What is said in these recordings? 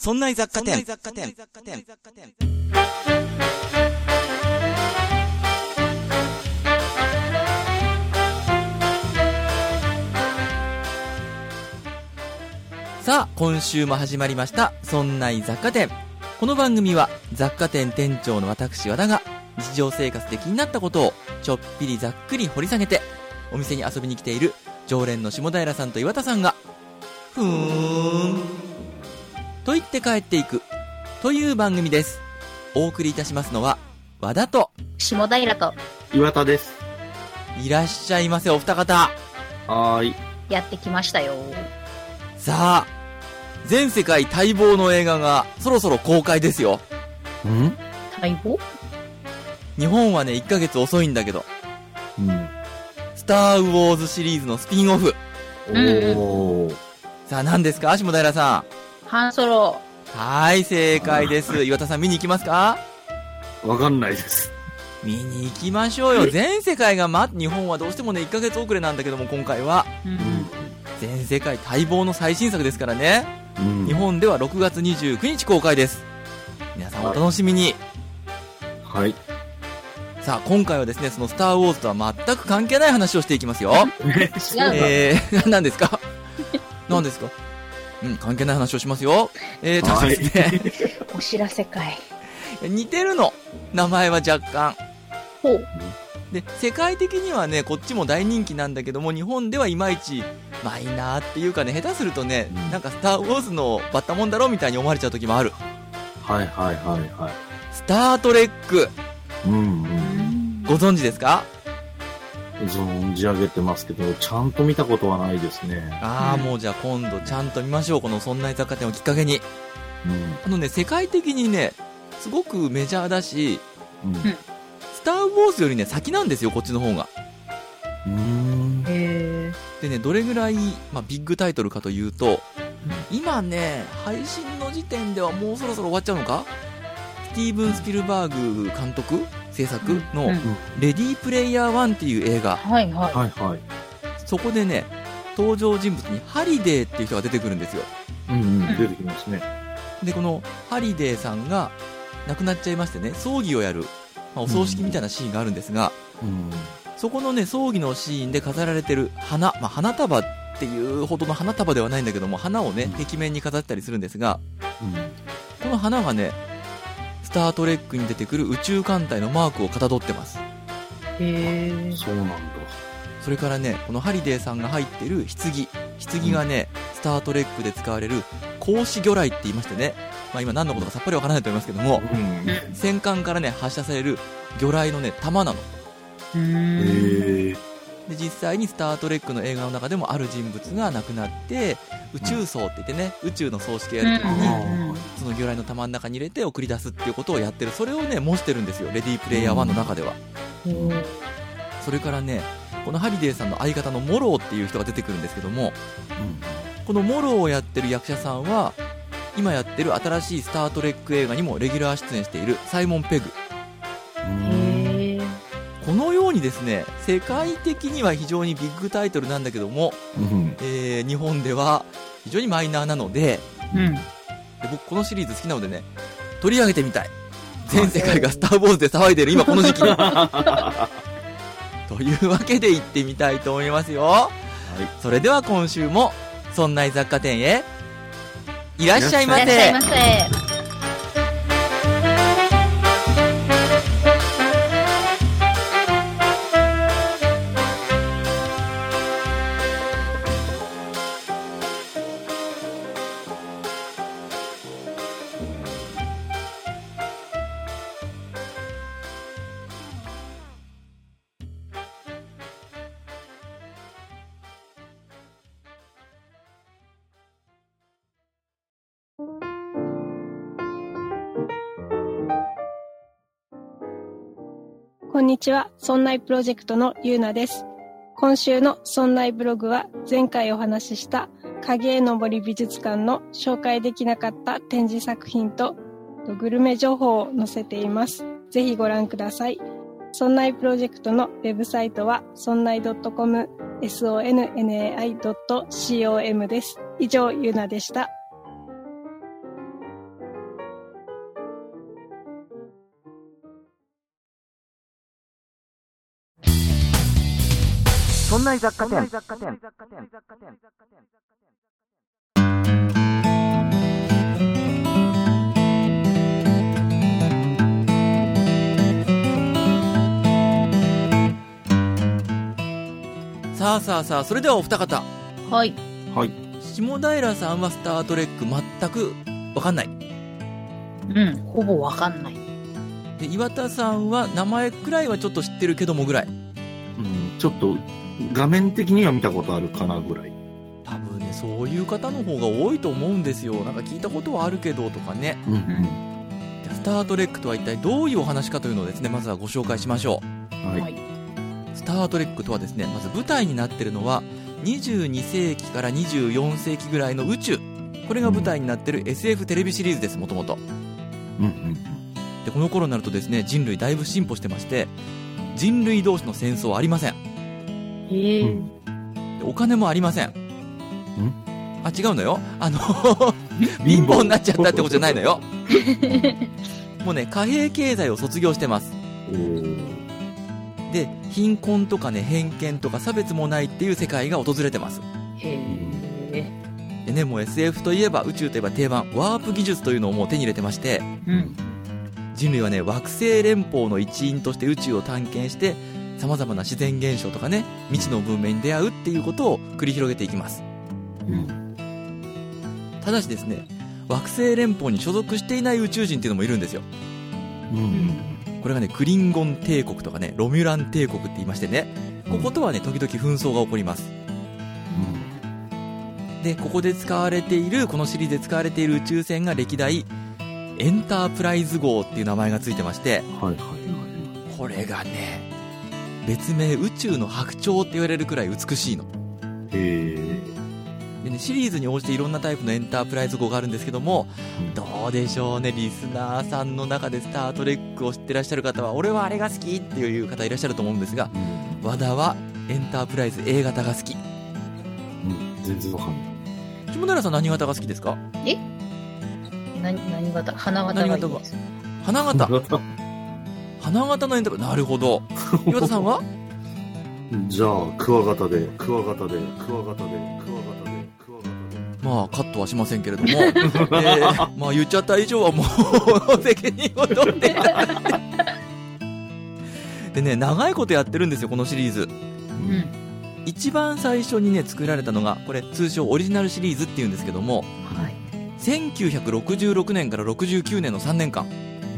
そんな雑貨店。さあ、今週も始まりましたそんな雑貨店。この番組は雑貨店店長の私和田が日常生活で気になったことをちょっぴりざっくり掘り下げて、お店に遊びに来ている常連の下平さんと岩田さんがふーんと言って帰っていくという番組です。お送りいたしますのは和田と下平と岩田です。 いらっしゃいませお二方。 はーい。 やってきましたよ。 さあ、全世界待望の映画がそろそろ公開ですよ。 待望？ 日本はね1ヶ月遅いんだけど、スターウォーズシリーズのスピンオフ。 おー。 さあ何ですか下平さん。 ハンソロ。 はい、正解です。岩田さん見に行きますか？ わかんないです。 見に行きましょうよ。全世界が日本はどうしてもね1ヶ月遅れなんだけども、今回は全世界待望の最新作ですからね。日本では6月29日公開です。皆さんお楽しみに。 はい。 さあ今回はですね、そのスターウォーズとは全く関係ない話をしていきますよ。何ですか何ですか？関係ない話をしますよ。ですねお知らせ会。 似てるの、名前は若干。 ほう。 で、世界的にはねこっちも大人気なんだけども、日本ではいまいちマイナーっていうかね、下手するとね、なんかスターウォーズのバッタモンだろみたいに思われちゃう時もある。 はいはいはいはい。 スタートレック、ご存知ですか？ 存じ上げてますけど、ちゃんと見たことはないですね。 もうじゃあ今度ちゃんと見ましょう。このそんな雑貨店をきっかけに。世界的にねすごくメジャーだし、スターウォーズよりね先なんですよ、こっちの方が。でね、どれぐらい、ビッグタイトルかというと、今ね配信の時点ではもうそろそろ終わっちゃうのか。スティーブン・スピルバーグ監督制作のレディープレイヤー1っていう映画、そこでね登場人物にハリデーっていう人が出てくるんですよ。 出てきますね。 でこのハリデーさんが亡くなっちゃいましてね、葬儀をやる、お葬式みたいなシーンがあるんですが、そこのね葬儀のシーンで飾られてる花、花束っていうほどの花束ではないんだけども、花をね壁面に飾ったりするんですが、この花がねスタートレックに出てくる宇宙艦隊のマークをかたどってます。 そうなんだ。 それからね、このハリデーさんが入ってる棺がね、スタートレックで使われる光子魚雷って言いましてね、今何のことかさっぱりわからないと思いますけども、戦艦からね発射される魚雷のね弾なの。で実際にスタートレックの映画の中でもある人物が亡くなって宇宙葬って言ってね、宇宙の葬式をやるときにその魚雷の弾の中に入れて送り出すっていうことをやってる。それをね模してるんですよ、レディープレイヤー1の中では。それからね、このハリデーさんの相方のモローっていう人が出てくるんですけども、このモローをやってる役者さんは今やってる新しいスタートレック映画にもレギュラー出演しているサイモン・ペグ。このようにですね、世界的には非常にビッグタイトルなんだけども、日本では非常にマイナーなので、で僕このシリーズ好きなのでね取り上げてみたい。全世界がスターウォーズで騒いでる今この時期にというわけで行ってみたいと思いますよ。それでは今週もそんな雑貨店へいらっしゃいませ。 こんにちは、そんないプロジェクトのゆうなです。今週のそんないブログは前回お話しした影絵の森美術館の紹介できなかった展示作品とグルメ情報を載せています。ぜひご覧ください。そんないプロジェクトのウェブサイトはそんない .com、sonnai.com です。以上、ゆうなでした。 んな雑貨店。 さあ、それではお二方。 はい。 はい。 下平さんはスタートレック全くわかんない。 ほぼわかんない。 で、岩田さんは名前くらいはちょっと知ってるけどもぐらい。 ちょっと画面的には見たことあるかなぐらい。 多分ね、そういう方の方が多いと思うんですよ。なんか聞いたことはあるけどとかね。スタートレックとは一体どういうお話かというのをですね、まずはご紹介しましょう。 はい。 スタートレックとはですね、まず舞台になっているのは22世紀から24世紀ぐらいの宇宙。これが舞台になっている SF テレビシリーズです、もともと。で、この頃になるとですね、人類だいぶ進歩してまして、人類同士の戦争はありません。で、お金もありません。あ、違うのよ。貧乏になっちゃったってことじゃないのよ。もうね、貨幣経済を卒業してます。で、貧困とかね、偏見とか差別もないっていう世界が訪れてます。でね、もう SF といえば、宇宙といえば定番、ワープ技術というのをもう手に入れてまして、人類はね、惑星連邦の一員として宇宙を探検して、様々な自然現象とかね、未知の文明に出会うっていうことを繰り広げていきます。ただしですね、惑星連邦に所属していない宇宙人っていうのもいるんですよ。これがね、クリンゴン帝国とかね、ロミュラン帝国って言いましてね、こことはね、時々紛争が起こります。で、ここで使われている、このシリーズで使われている宇宙船が歴代エンタープライズ号っていう名前がついてまして、これがね、別名宇宙の白鳥って言われるくらい美しいの。でね、シリーズに応じていろんなタイプのエンタープライズ号があるんですけども、どうでしょうね、リスナーさんの中でスタートレックを知ってらっしゃる方は、俺はあれが好きっていう方いらっしゃると思うんですが、和田はエンタープライズ A 型が好き。 全然わかんない。 下平さん何型が好きですか？ 何型？花型がいいです。 花型花形のエンタープライズ、なるほど。岩田さんはじゃあ、クワガタで。 まあ、カットはしませんけれども、まあ、言っちゃった以上はもう、責任を取っていただいて。でね、長いことやってるんですよ、このシリーズ。一番最初にね、作られたのが、これ、通称オリジナルシリーズっていうんですけども、1966年から69年の3年間、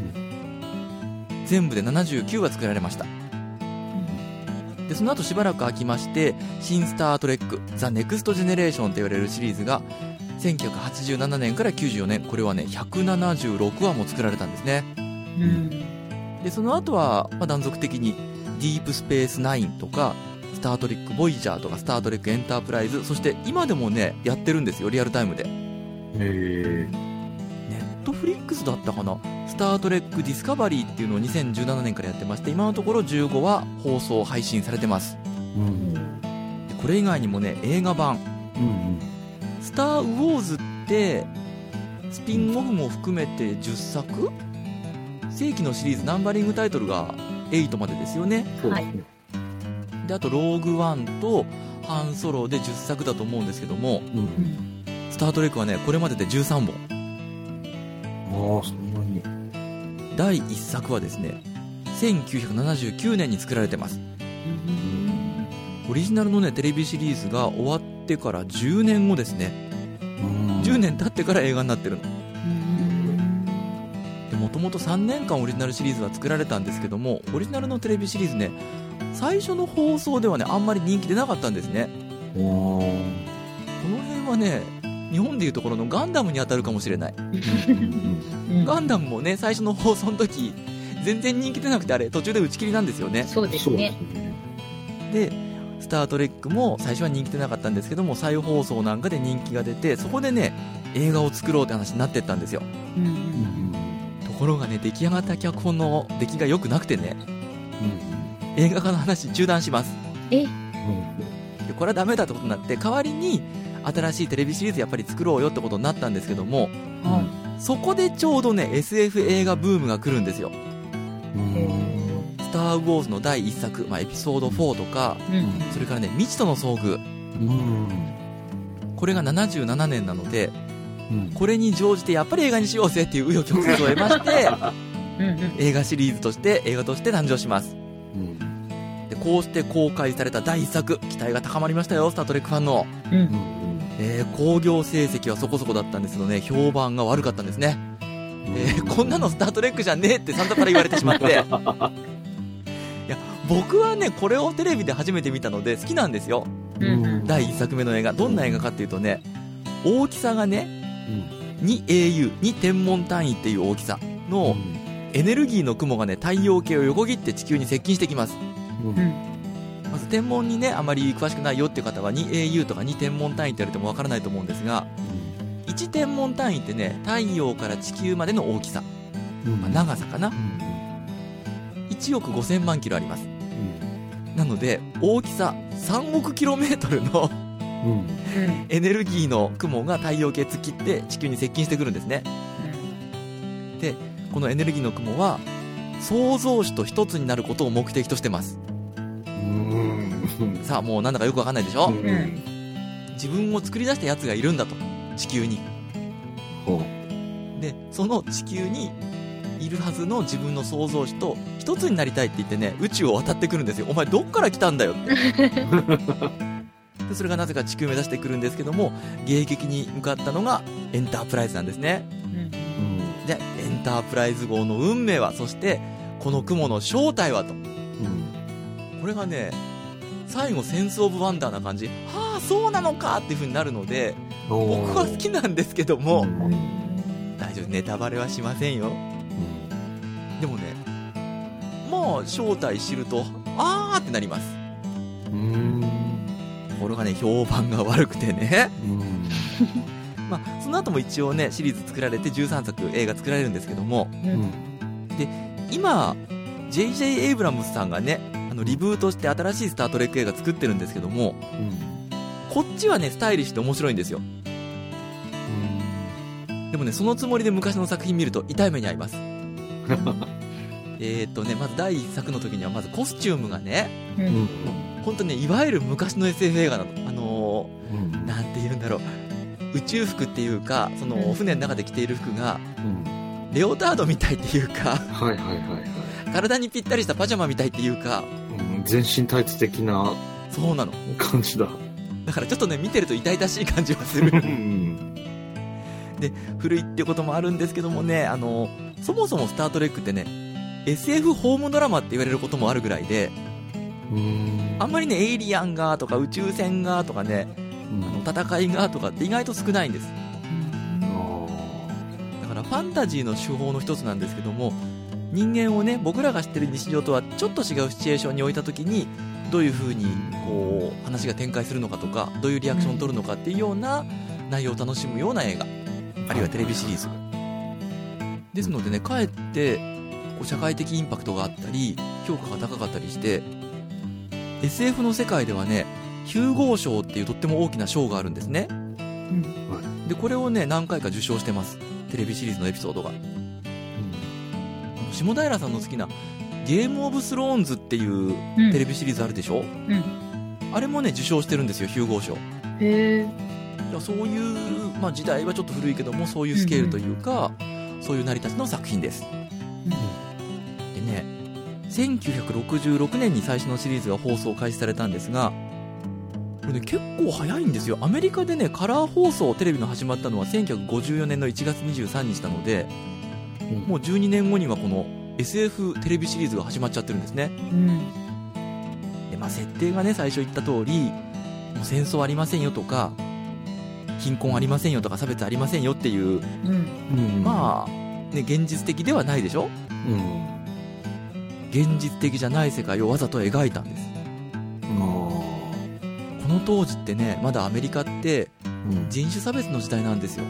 全部で79話作られました。で、その後しばらく空きまして、新スタートレックザ・ネクストジェネレーションと言われるシリーズが1987年から94年、これはね176話も作られたんですね。で、その後は、断続的にディープスペースナインとかスタートレックボイジャーとかスタートレックエンタープライズ、そして今でもねやってるんですよ、リアルタイムで。ネットフリックスだったかな、スタートレックディスカバリーっていうのを2017年からやってまして、今のところ15話放送配信されてます。で、これ以外にもね、映画版、スター・ウォーズってスピンオフも含めて10作、正規のシリーズナンバリングタイトルが8までですよね。で、あとローグワンとハンソロで10作だと思うんですけども、スタートレックはねこれまでで13本。 そんなに。 第1作はですね1979年に作られてます。オリジナルのねテレビシリーズが終わってから10年後ですね。10年経ってから映画になってるの。で、もともと3年間オリジナルシリーズは作られたんですけども、オリジナルのテレビシリーズね、最初の放送ではねあんまり人気出なかったんですね。この辺はね、日本でいうところのガンダムに当たるかもしれない。ガンダムもね、最初の放送の時全然人気出なくて、あれ途中で打ち切りなんですよね。 そうですね。 で、スタートレックも最初は人気出なかったんですけども、再放送なんかで人気が出て、そこでね映画を作ろうって話になってったんですよ。ところがね、出来上がった脚本の出来が良くなくてね、映画化の話中断します。で、これはダメだってことになって、代わりに新しいテレビシリーズやっぱり作ろうよってことになったんですけども、そこでちょうどね SF 映画ブームが来るんですよ。スタター・ウォーズの第1作、エピソード4とか、それからね、未知との遭遇、これが77年なので、これに乗じてやっぱり映画にしようぜっていう紆余曲折を得まして映画シリーズとして映画として誕生します。でこうして公開された第1作、期待が高まりましたよ、スタートレックファンの。興行成績はそこそこだったんですけどね、評判が悪かったんですね。こんなのスタートレックじゃねえってさんざから言われてしまっていや、僕はねこれをテレビで初めて見たので好きなんですよ。第1作目の映画、どんな映画かっていうとね、大きさがね、2AU、2天文単位っていう大きさのエネルギーの雲がね、太陽系を横切って地球に接近してきます。まず天文にねあまり詳しくないよっていう方は 2AU とか2天文単位って言われてもわからないと思うんですが、1天文単位ってね、太陽から地球までの大きさ、長さかな、1億5000万キロあります。なので大きさ3億キロメートルのエネルギーの雲が太陽系突っ切って地球に接近してくるんですね。でこのエネルギーの雲は創造主と一つになることを目的としてます。さあもうなんだかよくわかんないでしょ。自分を作り出したやつがいるんだと、地球に。でその地球にいるはずの自分の創造主と一つになりたいって言ってね、宇宙を渡ってくるんですよ。お前どっから来たんだよってでそれがなぜか地球を目指してくるんですけども、迎撃に向かったのがエンタープライズなんですね。でエンタープライズ号の運命は、そしてこの雲の正体はと、これがね最後センスオブワンダーな感じ、はあそうなのかっていう風になるので、僕は好きなんですけども、大丈夫、ネタバレはしませんよ。でもね、まあ正体知るとあーってなります。これがね評判が悪くてねその後も一応ねシリーズ作られて13作映画作られるんですけども、で今 J.J. エイブラムスさんがねリブートして新しいスタートレック映画作ってるんですけども、こっちはねスタイリッシュで面白いんですよ。でもねそのつもりで昔の作品見ると痛い目に遭いますまず第1作の時にはまずコスチュームがね、本当ねいわゆる昔の SF 映画なの。なんて言うんだろう、宇宙服っていうか、その船の中で着ている服が、レオタードみたいっていうか、体にぴったりしたパジャマみたいっていうか、 全身タイツ的なそうなの感じだ。 だからちょっとね見てると痛々しい感じはするで古いっていうこともあるんですけどもね、そもそもスタートレックってね SF ホームドラマって言われることもあるぐらいで、あんまりねエイリアンがとか宇宙船がとかね、戦いがとかって意外と少ないんです。だからファンタジーの手法の一つなんですけども、人間をね僕らが知ってる日常とはちょっと違うシチュエーションに置いた時にどういう風にこう話が展開するのかとか、どういうリアクションを取るのかっていうような内容を楽しむような映画、あるいはテレビシリーズですのでね、かえってこう社会的インパクトがあったり評価が高かったりして、 SF の世界ではねヒューゴー賞っていうとっても大きな賞があるんですね。でこれをね何回か受賞してます、テレビシリーズのエピソードが。下平さんの好きなゲームオブスローンズっていうテレビシリーズあるでしょ、あれもね受賞してるんですよ、ヒューゴー賞。 へー、そういう、時代はちょっと古いけどもそういうスケールというか、そういう成り立ちの作品です。でね1966年に最初のシリーズが放送開始されたんですが、これね結構早いんですよ。アメリカでねカラー放送テレビの始まったのは1954年の1月23日なので、もう12年後にはこの SF テレビシリーズが始まっちゃってるんですね。で設定がね最初言った通り、もう戦争ありませんよとか貧困ありませんよとか差別ありませんよっていう、現実的ではないでしょ、現実的じゃない世界をわざと描いたんです。この当時ってねまだアメリカって人種差別の時代なんですよ。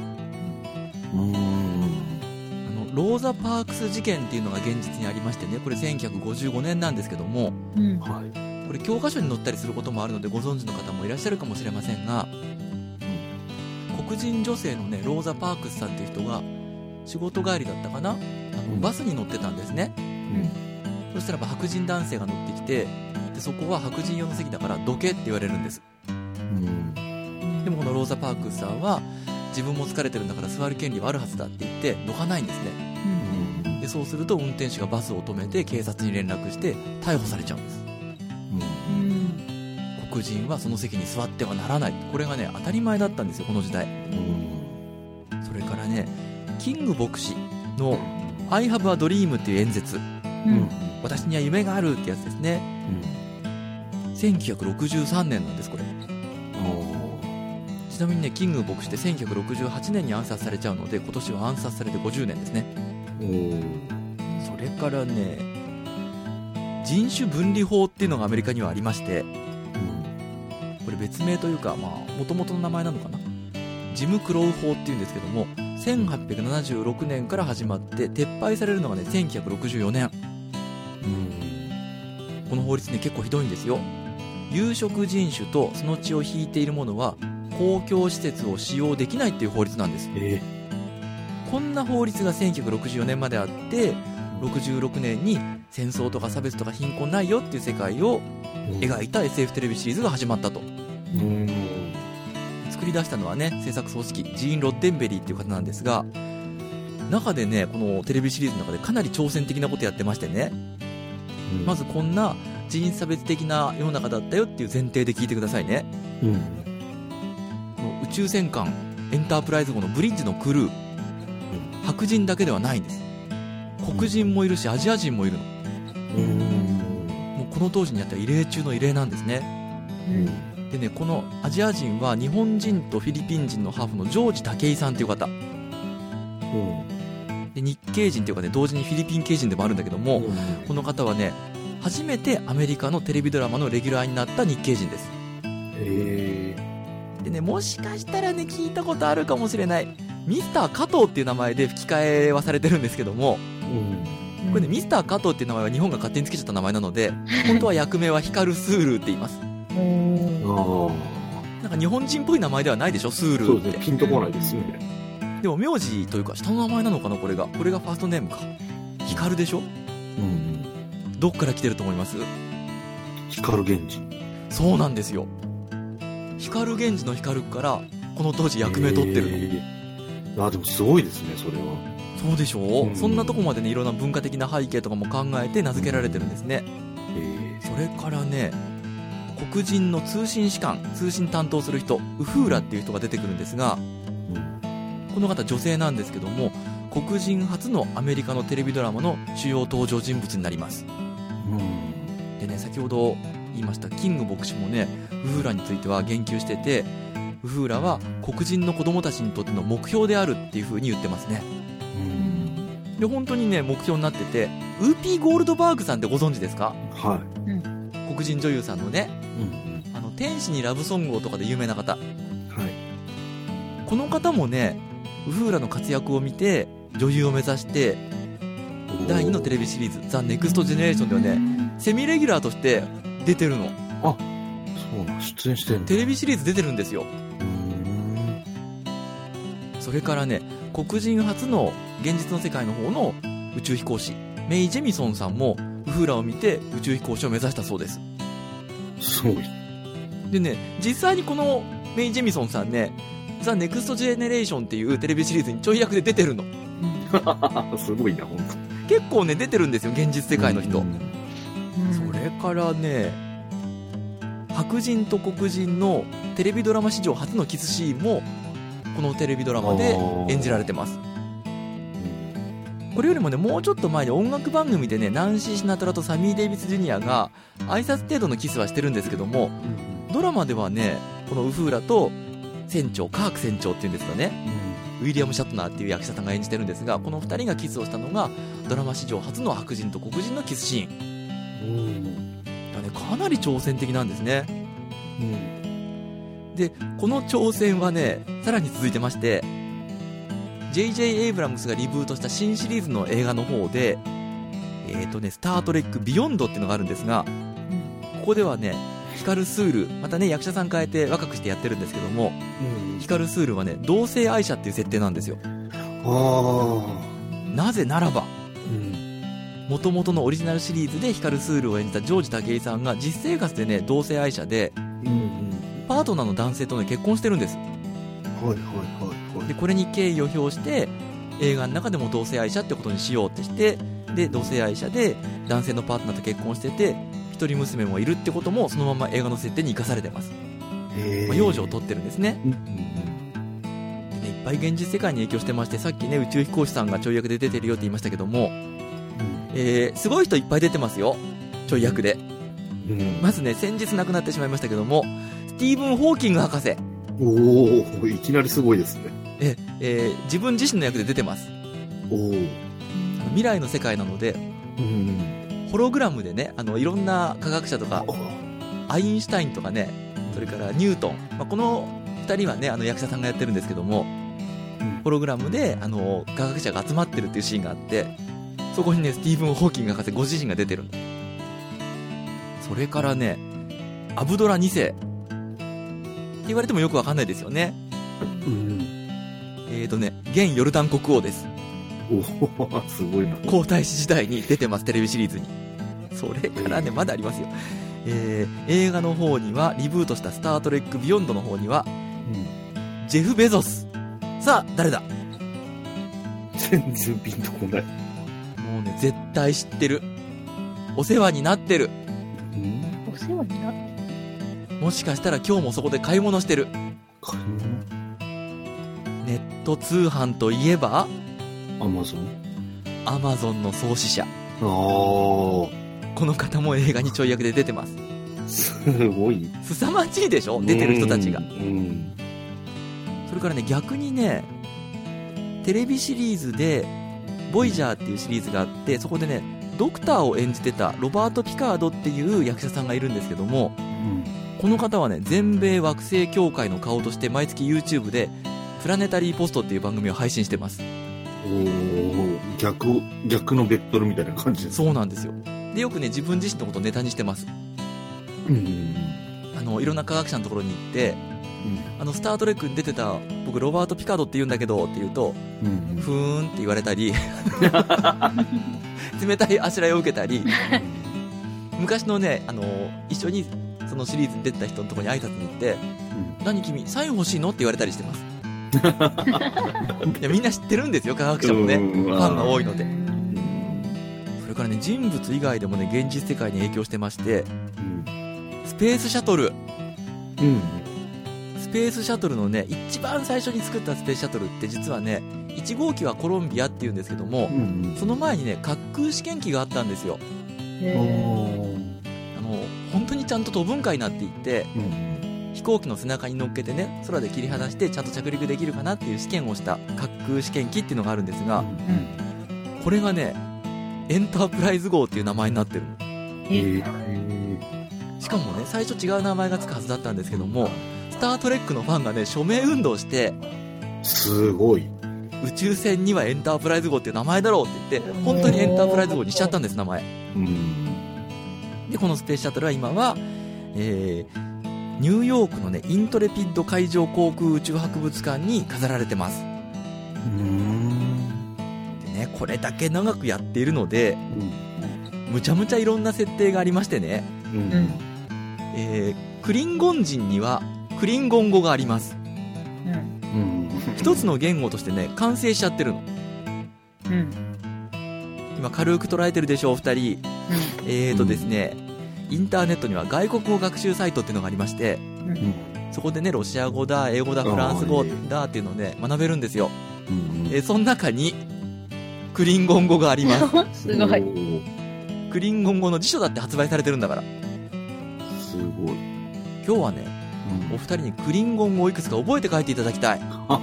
ローザ・パークス事件っていうのが現実にありましてね、これ1955年なんですけども、これ教科書に載ったりすることもあるのでご存知の方もいらっしゃるかもしれませんが、黒人女性のねローザ・パークスさんっていう人が仕事帰りだったかな、バスに乗ってたんですね。 そしたらば白人男性が乗ってきて、でそこは白人用の席だからどけって言われるんです。でもこのローザ・パークスさんは自分も疲れてるんだから座る権利はあるはずだって言ってどかないんですね。でそうすると運転手がバスを止めて警察に連絡して逮捕されちゃうんです。黒人はその席に座ってはならない、これがね当たり前だったんですよ、この時代。それからね、キング牧師の I have a dream っていう演説、私には夢があるってやつですね、1963年なんです。これちなみにね、キング牧師って1968年に暗殺されちゃうので、今年は暗殺されて50年ですね。それからね、人種分離法っていうのがアメリカにはありまして、これ別名というか元々の名前なのかな、ジム・クロウ法っていうんですけども、1876年から始まって撤廃されるのがね1964年。この法律ね結構ひどいんですよ。有色人種とその血を引いている者は公共施設を使用できないっていう法律なんです。こんな法律が1964年まであって、66年に戦争とか差別とか貧困ないよっていう世界を描いた SF テレビシリーズが始まったと。作り出したのはね、制作総指揮ジーン・ロッデンベリーっていう方なんですが、中でねこのテレビシリーズの中でかなり挑戦的なことやってましてね、まずこんな人種差別的な世の中だったよっていう前提で聞いてくださいね。この宇宙戦艦エンタープライズ号のブリッジのクルー、白人だけではないんです。黒人もいるしアジア人もいるの。もうこの当時にあった異例中の異例なんですね。でね、このアジア人は日本人とフィリピン人のハーフのジョージ武井さんという方、で日系人というかね、同時にフィリピン系人でもあるんだけども、この方はね初めてアメリカのテレビドラマのレギュラーになった日系人です。でね、もしかしたらね聞いたことあるかもしれない、ミスター加藤っていう名前で吹き替えはされてるんですけども、これねミスター加藤っていう名前は日本が勝手につけちゃった名前なので、本当は役名はヒカルスールって言います。なんか日本人っぽい名前ではないでしょ、スールって。 そうですね、ピンとこないですね。 でも名字というか下の名前なのかな、これがファーストネームか。ヒカルでしょ。どっから来てると思います？ 光源氏。 そうなんですよ。光源氏の光からこの当時役名取ってるの。 でもすごいですね、それは。 そうでしょう、そんなとこまでねいろんな文化的な背景とかも考えて名付けられてるんですね。それからね、黒人の通信士官、通信担当する人、ウフーラっていう人が出てくるんですが、この方女性なんですけども、黒人初のアメリカのテレビドラマの主要登場人物になります。でね、先ほど言いましたキング牧師もねウフーラについては言及してて、ウフーラは黒人の子供たちにとっての目標であるっていう風に言ってますね。で本当にね目標になってて、ウーピー・ゴールドバーグさんってご存知ですか？黒人女優さんのね、天使にラブソングをとかで有名な方、この方もねウフーラの活躍を見て女優を目指して第2のテレビシリーズザ・ネクストジェネレーションではねセミレギュラーとして出てるの。 そうな、出演してるの。 テレビシリーズ出てるんですよ。それからね、黒人初の現実の世界の方の宇宙飛行士メイ・ジェミソンさんもウフーラを見て宇宙飛行士を目指したそうです。 すごい。 でね、実際にこのメイ・ジェミソンさんね、ザ・ネクストジェネレーションっていうテレビシリーズにちょい役で出てるの。 すごいな、本当。 結構ね出てるんですよ、現実世界の人。それからね、白人と黒人のテレビドラマ史上初のキスシーンもこのテレビドラマで演じられてます。これよりもねもうちょっと前に音楽番組でね、ナンシー・シナトラとサミー・デイビス・ジュニアが挨拶程度のキスはしてるんですけども、ドラマではねこのウフーラと船長、カーク船長っていうんですかね、ウィリアム・シャトナーっていう役者さんが演じてるんですが、この2人がキスをしたのがドラマ史上初の白人と黒人のキスシーンだね。かなり挑戦的なんですね。でこの挑戦はねさらに続いてまして、 J.J. エイブラムスがリブートした新シリーズの映画の方でスタートレックビヨンドっていうのがあるんですが、ここではねヒカルスール、またね役者さん変えて若くしてやってるんですけども、ヒカルスールはね同性愛者っていう設定なんですよ。なぜならば、 元々のオリジナルシリーズでヒカルスールを演じたジョージ武井さんが実生活でね、同性愛者で、パートナーの男性とね、結婚してるんです。で、これに敬意を表して、映画の中でも同性愛者ってことにしようってして、で、同性愛者で男性のパートナーと結婚してて、一人娘もいるってこともそのまま映画の設定に生かされてます。幼女を撮ってるんですね。でね、いっぱい現実世界に影響してまして、さっきね、宇宙飛行士さんがちょい役で出てるよって言いましたけども、すごい人いっぱい出てますよ、ちょい役で。まずね、先日亡くなってしまいましたけども、スティーブン・ホーキング博士。 いきなりすごいですね。 自分自身の役で出てます。未来の世界なので、ホログラムでね、いろんな科学者とか、アインシュタインとかね、それからニュートン、この2人はね、役者さんがやってるんですけども、ホログラムで科学者が集まってるっていうシーンがあって、そこにね、スティーブン・ホーキング博士ご自身が出てるの。それからね、アブドラ2世って言われてもよくわかんないですよね。現ヨルダン国王です。 すごいな。 皇太子時代に出てます、テレビシリーズに。それからね、まだありますよ。映画の方には、リブートしたスタートレックビヨンドの方には、ジェフ・ベゾス。さあ、誰だ？ 全然ピンとこない。 もうね、絶対知ってる。お世話になってる。 お世話になってる。 もしかしたら今日もそこで買い物してる。 買い物？ ネット通販といえばアマゾンの創始者。 この方も映画にちょい役で出てます。 すごい。 凄まじいでしょ、出てる人たちが。それからね、逆にね、テレビシリーズでボイジャーっていうシリーズがあって、そこでね、ドクターを演じてたロバート・ピカードっていう役者さんがいるんですけども、この方はね、全米惑星協会の顔として毎月 YouTube でプラネタリーポストっていう番組を配信してます。 逆のベクトルみたいな感じです。 そうなんですよ。で、よくね、自分自身のことをネタにしてます。いろんな科学者のところに行って、スタートレックに出てた僕ロバート・ピカードって言うんだけどって言うと、ふーんって言われたり冷たいあしらいを受けたり昔のね、一緒にそのシリーズに出てた人のところに挨拶に行って、何君サイン欲しいのって言われたりしてますいや、みんな知ってるんですよ、科学者もね、ファンが多いので。それからね、人物以外でもね、現実世界に影響してまして、スペースシャトル、スペースシャトルのね、一番最初に作ったスペースシャトルって実はね、1号機はコロンビアっていうんですけども、その前にね、滑空試験機があったんですよ。本当にちゃんと飛ぶんかいなって言って、飛行機の背中に乗っけてね、空で切り離してちゃんと着陸できるかなっていう試験をした滑空試験機っていうのがあるんですが、これがね、エンタープライズ号っていう名前になってるの。しかもね、最初違う名前がつくはずだったんですけども、スタートレックのファンがね、署名運動して、 すごい。 宇宙船にはエンタープライズ号っていう名前だろうって言って、本当にエンタープライズ号にしちゃったんです、名前。で、このスペースシャトルは今は、ニューヨークのね、イントレピッド海上航空宇宙博物館に飾られてます。でね、これだけ長くやっているので、むちゃむちゃいろんな設定がありましてね、クリンゴン人にはクリンゴン語があります。一つの言語としてね、完成しちゃってるの。今軽く捉えてるでしょう、二人。ですね、インターネットには外国語学習サイトっていうのがありまして、そこでね、ロシア語だ、英語だ、フランス語だっていうのをね、学べるんですよ。その中にクリンゴン語がありますすごい。 クリンゴン語の辞書だって発売されてるんだから。 すごい。 今日はね、お二人にクリンゴン語をいくつか覚えて帰っていただきたい。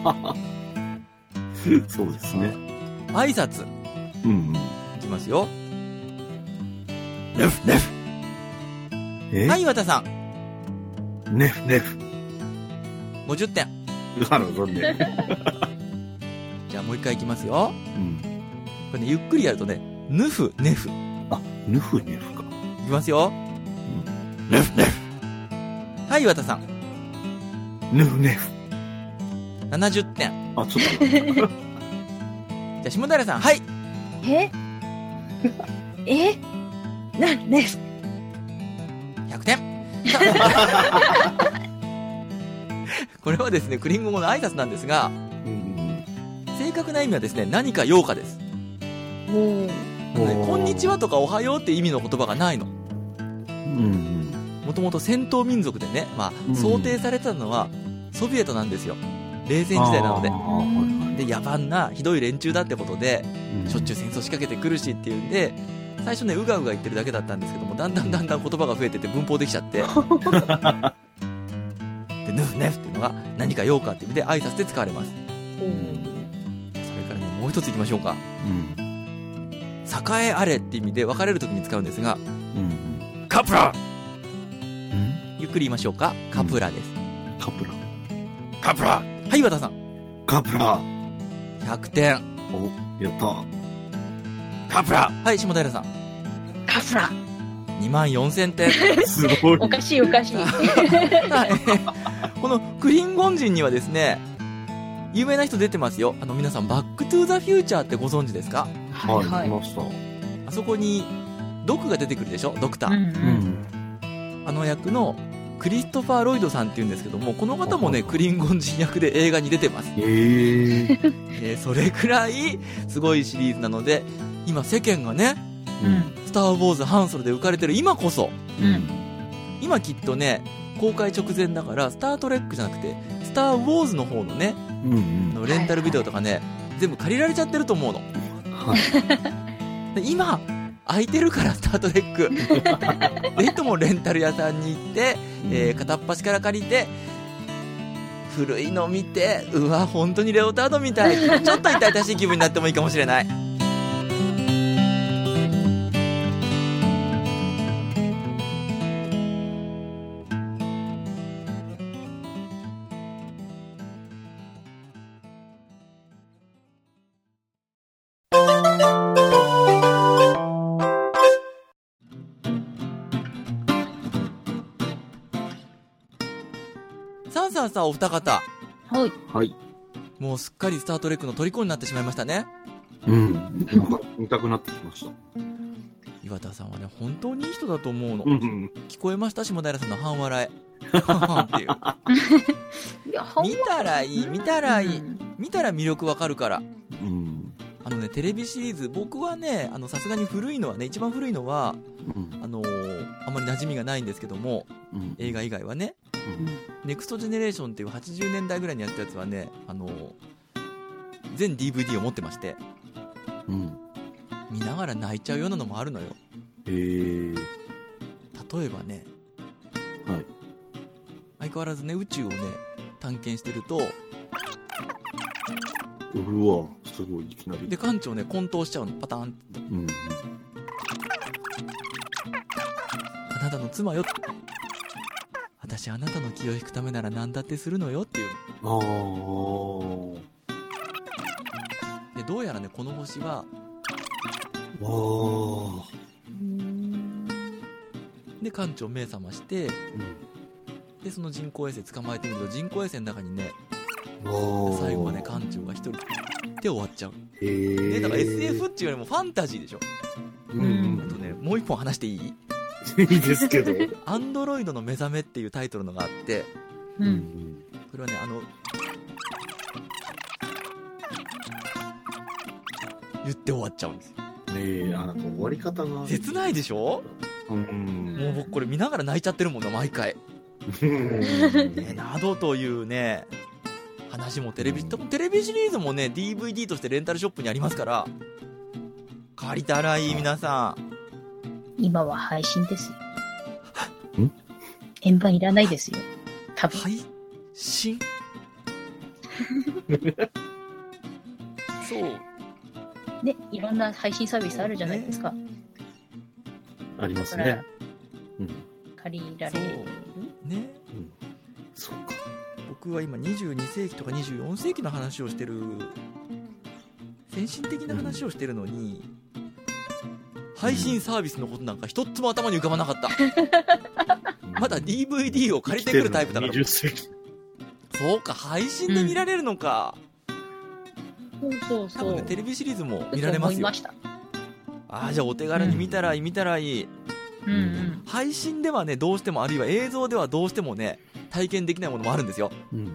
そうですね。 挨拶、いきますよ。ネフネフ。はい、岩田さん。 ネフネフ。 50点。 なるほどね。 じゃあもう一回いきますよ。これね、ゆっくりやるとね、ヌフネフ。 あ、ヌフネフか。 いきますよ。ネフネフ。はい、岩田さん。 ヌフネフ。 70点。 あ、ちょっと。 じゃあ下平さん、はい。 なんです。 100点これはですね、クリンゴ語の挨拶なんですが、正確な意味はですね、何か用かです。こんにちはとかおはようって意味の言葉がないの。もともと戦闘民族でね、想定されてたのはソビエトなんですよ。冷戦時代なので。で、野蛮なひどい連中だってことで、しょっちゅう戦争仕掛けてくるしっていうんで、最初ね、うがうが言ってるだけだったんですけども、だんだん言葉が増えてて文法できちゃって、で、ヌフネフっていうのが何か用かっていう意味で挨拶で使われます。それからね、もう一ついきましょうか。栄えあれって意味で別れるときに使うんですが、カプラ、ゆっくり言いましょうか。カプラです。 カプラ。 カプラ。はい、和田さん。 カプラ。 100点。 お、やった。 カプラ。はい、下平さん。 カプラ。 24000点。 すごい。 おかしいおかしい。 このクリンゴン人にはですね、有名な人出てますよ。皆さん、バックトゥーザフューチャーってご存知ですか？ はい、見ました。 あそこに、ドクが出てくるでしょ？ドクター。あの役のクリストファー・ロイドさんっていうんですけども、この方もね、クリンゴン人役で映画に出てます。それくらいすごいシリーズなので、今世間がね、スター・ウォーズ・ハンソロで浮かれてる今こそ、今きっとね、公開直前だからスター・トレックじゃなくてスター・ウォーズの方のね、レンタルビデオとかね、全部借りられちゃってると思うの。で今空いてるから、スタートレックぜひともレンタル屋さんに行って、片っ端から借りて、古いの見て、うわ本当にレオタードみたい、ちょっと痛々しい気分になってもいいかもしれない。さあお二方、 はい、 もうすっかりスタートレックの虜になってしまいましたね。 見たくなってきました。 岩田さんはね、本当にいい人だと思うの。聞こえました？下平さんの半笑いっていう見たらいい、見たら魅力わかるから。テレビシリーズ、僕はね、さすがに古いのはね、一番古いのは、あんまり馴染みがないんですけども、映画以外はね、ネクストジェネレーションっていう80年代ぐらいにやったやつはね、全 DVD を持ってまして、見ながら泣いちゃうようなのもあるのよ。例えばね、相変わらずね、宇宙をね探検してると、 うわ、すごい、いきなりで艦長ね混沌しちゃうの、パターンって、あなたの妻よ、私あなたの気を引くためなら何だってするのよっていう。でどうやらね、この星はで艦長目覚まして、でその人工衛星捕まえてみると、人工衛星の中にね、最後はね艦長が一人で終わっちゃう。だから SF っていうよりもファンタジーでしょ。あとね、もう一本話していい？ いいですけど。 アンドロイドの目覚めっていうタイトルのがあって、これはね、言って終わっちゃうんですよ。 なんか終わり方が切ないでしょ。もう僕これ見ながら泣いちゃってるもんな、毎回。などというね話もテレビシリーズもね DVD としてレンタルショップにありますから、借りたらいい。皆さん今は配信ですよ。円盤いらないですよ、多分。 配信そうね、いろんな配信サービスあるじゃないですか。 ありますね。 借りられるね。 そうか。 僕は今22世紀とか24世紀の話をしてる、先進的な話をしてるのに、配信サービスのことなんか一つも頭に浮かばなかった。まだ DVD を借りてくるタイプだから。 20世紀。 そうか、配信で見られるのか。 そう多分ね、テレビシリーズも見られますよ。 じゃあお手軽に見たらいい、 うんうん。 配信ではねどうしても、あるいは映像ではどうしてもね体験できないものもあるんですよ。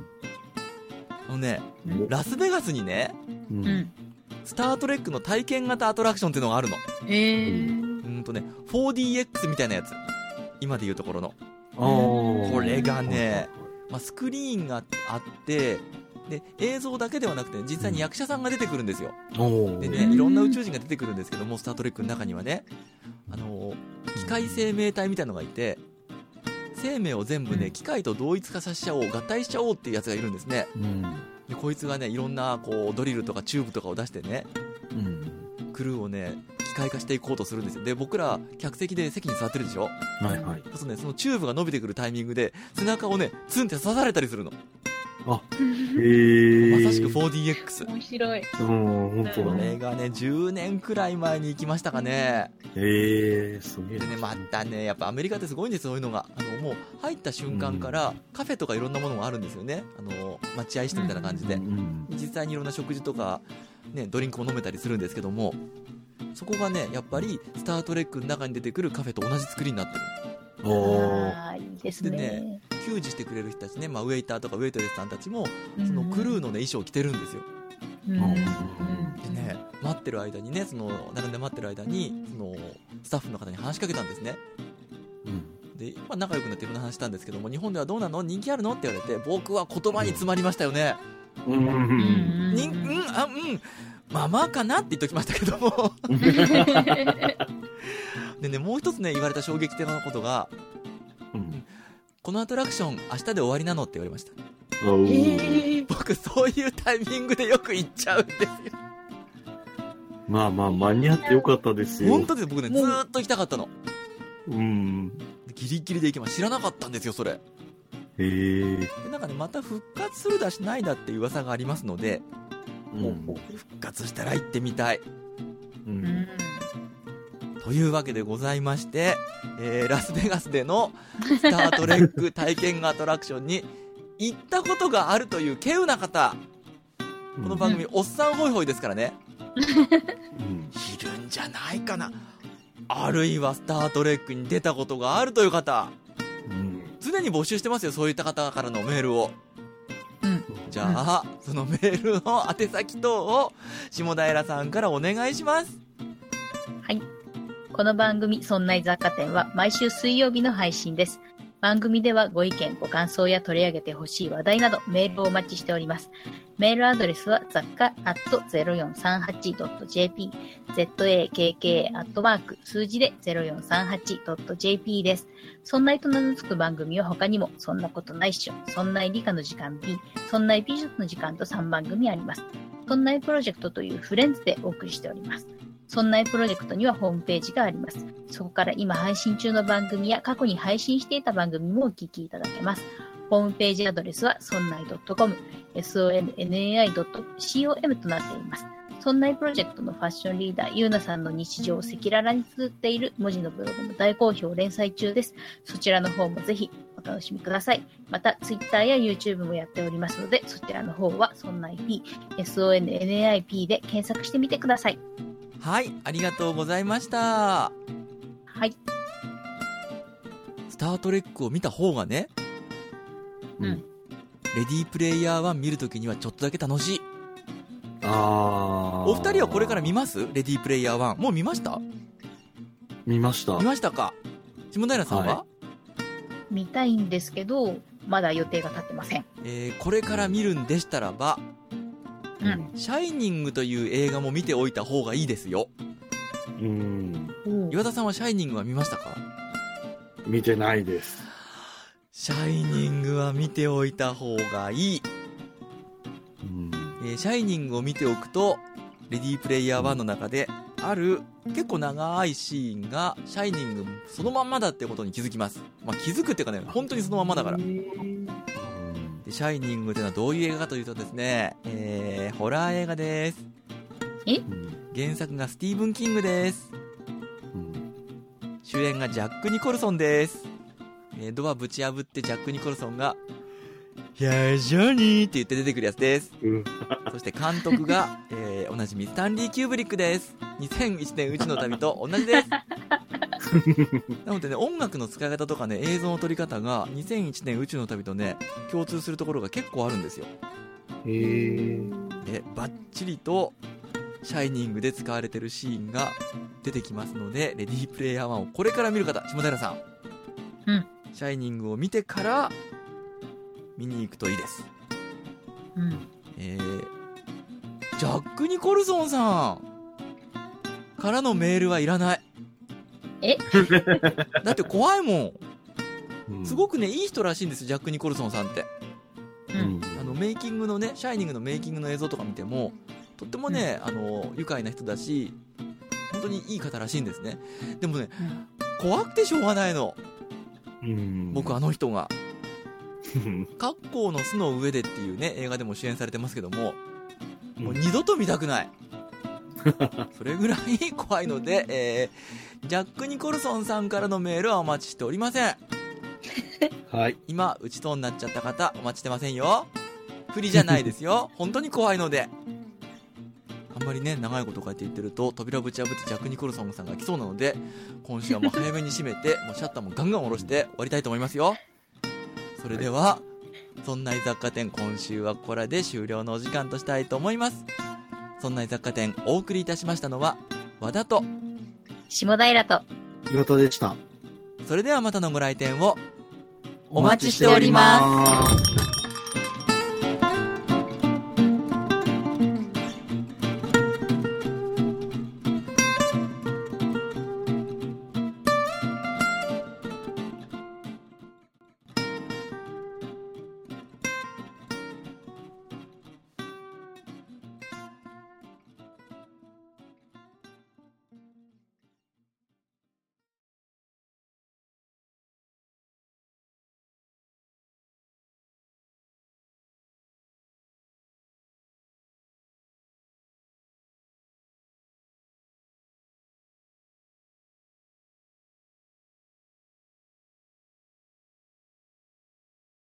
ラスベガスにね、スタートレックの体験型アトラクションっていうのがあるの。4DX みたいなやつ、今でいうところの。これがね、スクリーンがあってで映像だけではなくて実際に役者さんが出てくるんですよ。でね、いろんな宇宙人が出てくるんですけども、スタートレックの中にはね、機械生命体みたいなのがいて、生命を全部ね機械と同一化させちゃおう、合体しちゃおうっていうやつがいるんですね。でこいつがねいろんなこうドリルとかチューブとかを出してね、クルーをね機械化していこうとするんですよ。で僕ら客席で席に座ってるでしょ。そうするとね、そのチューブが伸びてくるタイミングで背中をねツンって刺されたりするの。まさしく 4DX。 面白い。 本当だ。 これがね10年くらい前に行きましたかね。 すげえ。 でね、またねやっぱアメリカってすごいんですよ、そういうのが。もう入った瞬間からカフェとかいろんなものがあるんですよね。待合室みたいな感じで、実際にいろんな食事とか、ね、ドリンクも飲めたりするんですけども、そこがねやっぱりスタートレックの中に出てくるカフェと同じ作りになってる。 いいですね。 でね、給仕してくれる人たちね、ウェイターとかウェイトレスさんたちもそのクルーの、ね、衣装を着てるんですよ。でね、待ってる間にね、並んで待ってる間にそのスタッフの方に話しかけたんですね。で、仲良くなっていろんな話したんですけども、日本ではどうなの、人気あるのって言われて、僕は言葉に詰まりましたよね。まあまあかなって言っときましたけどもでね、もう一つね言われた衝撃的なことが、このアトラクション明日で終わりなのって言われました。僕そういうタイミングでよく行っちゃうんですよ。 間に合ってよかったですよ。 本当です。僕ねずーっと行きたかったの。ギリギリで行けば知らなかったんですよそれ。でなんかね、また復活するだしないだっていう噂がありますので、復活したら行ってみたい。というわけでございまして、ラスベガスでのスタートレック体験アトラクションに行ったことがあるという稀有な方、この番組、おっさんホイホイですからね、いるんじゃないかな。あるいはスタートレックに出たことがあるという方、常に募集してますよ、そういった方からのメールを。じゃあ、そのメールの宛先等を下平さんからお願いします。 はい。この番組、そんない雑貨店は毎週水曜日の配信です。番組ではご意見、ご感想や取り上げてほしい話題などメールをお待ちしております。メールアドレスは雑貨@0438.jp、zakka@ 数字で 0438.jp です。そんないと名の付く番組は他にも、そんなことないっしょ、そんない理科の時間 B、そんない美術の時間と3番組あります。そんないプロジェクトというフレンズでお送りしております。そんないプロジェクトにはホームページがあります。そこから今配信中の番組や過去に配信していた番組もお聞きいただけます。ホームページアドレスはそんない .com、sonnai.com となっています。そんないプロジェクトのファッションリーダー、ゆうなさんの日常を赤裸々に綴っている文字のブログも大好評連載中です。そちらの方もぜひお楽しみください。また、Twitter や YouTube もやっておりますので、そちらの方はそんない P、SONNAIP で検索してみてください。 はい、ありがとうございました。 はい。 スタートレックを見た方がね、レディープレイヤー1見るときにはちょっとだけ楽しい。お二人はこれから見ます？レディープレイヤー1。もう見ました？ 見ました。 見ましたか？下平さんは？ 見たいんですけど、まだ予定が立ってません。 これから見るんでしたらば、シャイニングという映画も見ておいた方がいいですよ。岩田さんはシャイニングは見ましたか？ 見てないです。 シャイニングは見ておいた方がいい。シャイニングを見ておくと、レディープレイヤー1の中である結構長いシーンがシャイニングそのまんまだってことに気づきます。気づくっていうかね、本当にそのまんまだから。でシャイニングというのはどういう映画かというとですね、ホラー映画です。原作がスティーブン・キングです。主演がジャック・ニコルソンです。ドアぶち破ってジャック・ニコルソンがいやー、ジョニーって言って出てくるやつです。 うん。 そして監督が、おなじみスタンリー・キューブリックです。2001年宇宙の旅と同じです。なのでね、音楽の使い方とかね、映像の撮り方が2001年宇宙の旅とね、共通するところが結構あるんですよ。 へー。 で、バッチリとシャイニングで使われてるシーンが出てきますので、レディープレイヤー1をこれから見る方、下平さん、 うん。 シャイニングを見てから見に行くといいです。 うん。 ジャック・ニコルソンさんからのメールはいらない。だって怖いもん。すごくね、いい人らしいんですよ、ジャック・ニコルソンさんって。 うん。 メイキングのね、シャイニングのメイキングの映像とか見ても、とってもね、愉快な人だし、本当にいい方らしいんですね。でもね、怖くてしょうがないの。僕あの人が。格好の巣の上でっていうね、映画でも主演されてますけども、もう二度と見たくない。それぐらい怖いので、ジャック・ニコルソンさんからのメールはお待ちしておりません。 はい。 今、打ちとになっちゃった方、お待ちしてませんよ。不利じゃないですよ。本当に怖いので。あんまりね、長いことこうやって言ってると、扉ぶち破ってジャック・ニコルソンさんが来そうなので、今週はもう早めに閉めて、もうシャッターもガンガン下ろして終わりたいと思いますよ。それでは、そんな雑貨店、今週はこれで終了のお時間としたいと思います。そんな雑貨店、お送りいたしましたのは、和田と、 下平と、 岩田でした。 それではまたのご来店を、おお待ちしております。